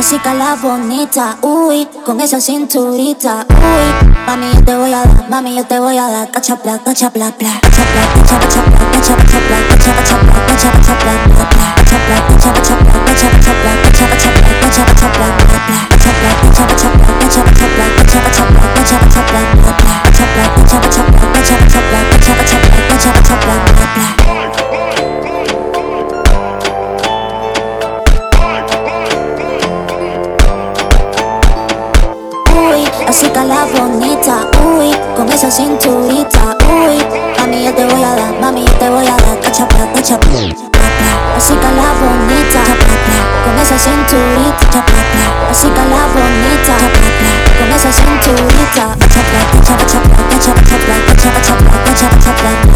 así que la bonita, uy, con esa cinturita, uy. Mami, yo te voy a dar, mami, yo te voy a dar, cachapla, cachapla, bla, cachapla, cachapla, cachapla, cachapla, cachapla, cachapla, cachapla, cachapla, cachapla, cachapla, cachapla, bla, cachapla, cachapla, cachapla, cachapla, cachapla, bla, cachapla, cachapla, cachapla, cachapla, cachapla, bla. Así que la bonita, uy, con esa cinturita, uy. Mami, yo te voy a dar, mami, yo te voy a dar, cachapla, cachapla, así que la bonita, con esa cinturita, así que la bonita, con esa cinturita, cachapla, cachapla, cachapla, cachapla, cachapla, cachapla, cachapla.